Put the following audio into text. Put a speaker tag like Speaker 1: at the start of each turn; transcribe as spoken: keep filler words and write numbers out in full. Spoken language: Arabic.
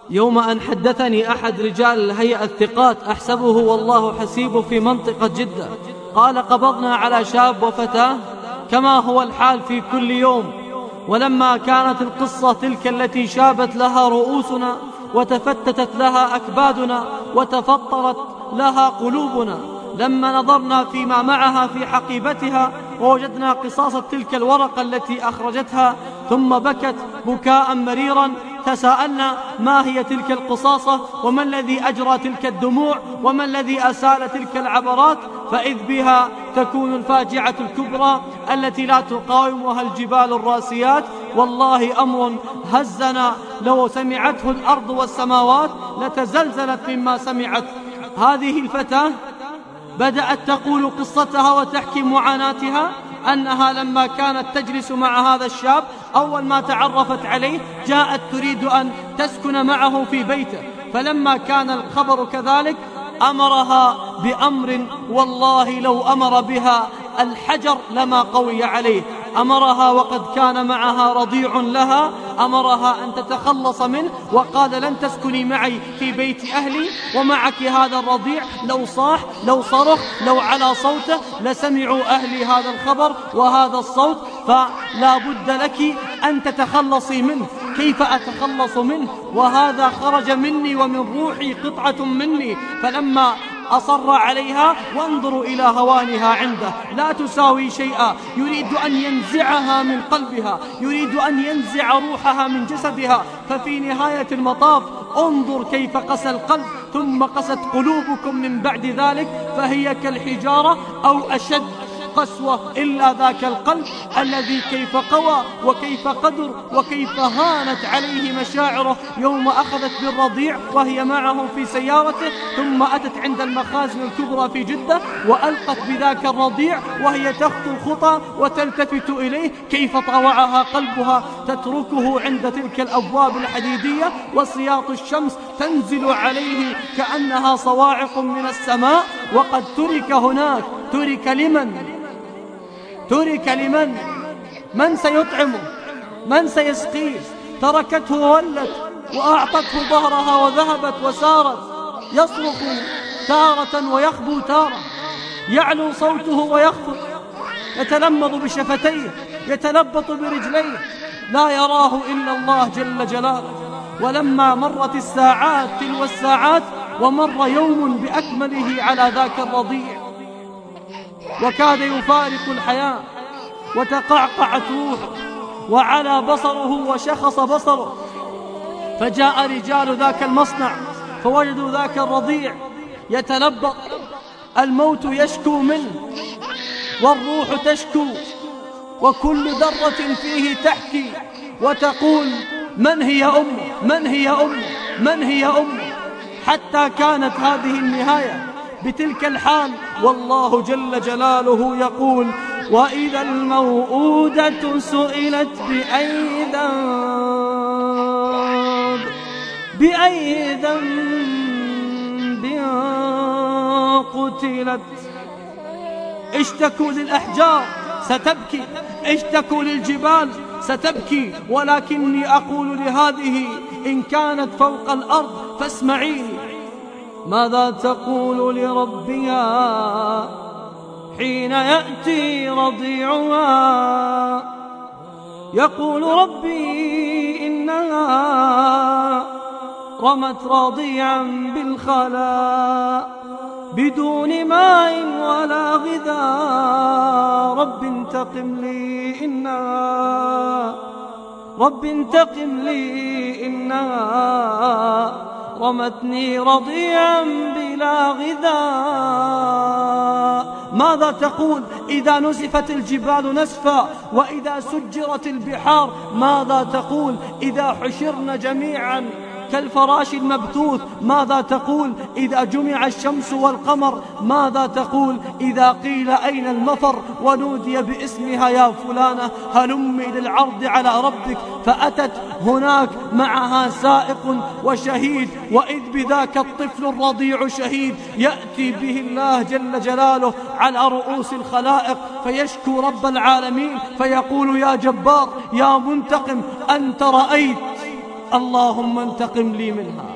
Speaker 1: يوم أن حدثني أحد رجال الهيئة الثقات أحسبه والله حسيبه في منطقة جدة، قال قبضنا على شاب وفتاة كما هو الحال في كل يوم، ولما كانت القصة تلك التي شابت لها رؤوسنا وتفتتت لها أكبادنا وتفطرت لها قلوبنا، لما نظرنا فيما معها في حقيبتها ووجدنا قصاص تلك الورقة التي أخرجتها ثم بكت بكاء مريرا، تساءلنا ما هي تلك القصاصة وما الذي أجرى تلك الدموع وما الذي أسال تلك العبرات، فإذ بها تكون الفاجعة الكبرى التي لا تقاومها الجبال الراسيات. والله أمر هزنا لو سمعته الأرض والسماوات لتزلزلت مما سمعت. هذه الفتاة بدأت تقول قصتها وتحكي معاناتها، أنها لما كانت تجلس مع هذا الشاب أول ما تعرفت عليه جاءت تريد أن تسكن معه في بيته، فلما كان الخبر كذلك أمرها بأمر والله لو أمر بها الحجر لما قوي عليه. أمرها وقد كان معها رضيع لها، أمرها أن تتخلص منه وقال لن تسكني معي في بيت أهلي ومعك هذا الرضيع، لو صاح لو صرخ لو على صوته لسمعوا أهلي هذا الخبر وهذا الصوت، فلا بد لك أن تتخلصي منه. كيف أتخلص منه وهذا خرج مني ومن روحي قطعة مني؟ فلما أصر عليها وانظروا إلى هوانها عنده، لا تساوي شيئا، يريد أن ينزعها من قلبها، يريد أن ينزع روحها من جسدها. ففي نهاية المطاف انظر كيف قسى القلب ثم قست قلوبكم من بعد ذلك، فهي كالحجارة أو أشد قسوة، إلا ذاك القلب الذي كيف قوى وكيف قدر وكيف هانت عليه مشاعره يوم أخذت بالرضيع وهي معه في سيارته، ثم أتت عند المخازن الكبرى في جدة وألقت بذاك الرضيع وهي تخطو الخطى وتلتفت إليه، كيف طوعها قلبها تتركه عند تلك الأبواب الحديدية وسياط الشمس تنزل عليه كأنها صواعق من السماء، وقد ترك هناك. ترك لمن؟ ترك لمن؟ من سيطعمه؟ من سيسقيه؟ تركته وولت وأعطته ظهرها وذهبت وسارت، يصرخ تارة ويخبو تارة، يعلو صوته ويخفض، يتلمض بشفتيه، يتلبط برجليه، لا يراه إلا الله جل جلاله. ولما مرت الساعات تلو الساعات ومر يوم بأكمله على ذاك الرضيع وكاد يفارق الحياة وتقعقعت روحه وعلى بصره وشخص بصره، فجاء رجال ذاك المصنع فوجدوا ذاك الرضيع يتلبط، الموت يشكو منه والروح تشكو وكل ذرة فيه تحكي وتقول من هي أمه؟ من هي أمه؟ من هي أمه؟ حتى كانت هذه النهاية بتلك الحال. والله جل جلاله يقول وإذا الموءودة سئلت بأي ذنب بأي ذنب قتلت. اشتكوا للأحجار ستبكي، اشتكوا للجبال ستبكي، ولكني أقول لهذه إن كانت فوق الأرض فاسمعيني. ماذا تقول لربها حين يأتي رضيعها؟ يقول ربي إنها رمت رضيعا بالخلاء بدون ماء ولا غذاء، رب انتقم لي إنها رب انتقم لي إنها رمتني رضيعا بلا غذاء. ماذا تقول إذا نزفت الجبال نسفا وإذا سجرت البحار؟ ماذا تقول إذا حشرنا جميعا كالفراش المبثوث؟ ماذا تقول إذا جمع الشمس والقمر؟ ماذا تقول إذا قيل أين المفر ونودي باسمها يا فلانة هلمي للعرض على ربك؟ فأتت هناك معها سائق وشهيد، وإذ بذاك الطفل الرضيع شهيد يأتي به الله جل جلاله على رؤوس الخلائق فيشكو رب العالمين فيقول يا جبار يا منتقم أنت رأيت اللهم انتقم لي منها.